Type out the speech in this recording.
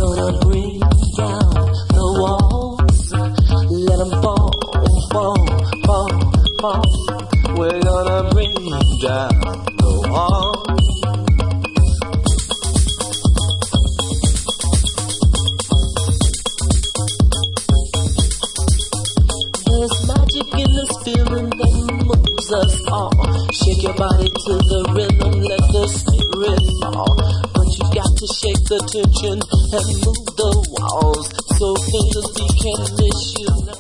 gonna bring down the walls. Let them fall, fall, fall, fall. We're gonna bring down the walls. There's magic in this feeling that moves us all. Shake your body to the rhythm, let the spirit fall. But you got to shake the tension and move the walls so fingers can miss you.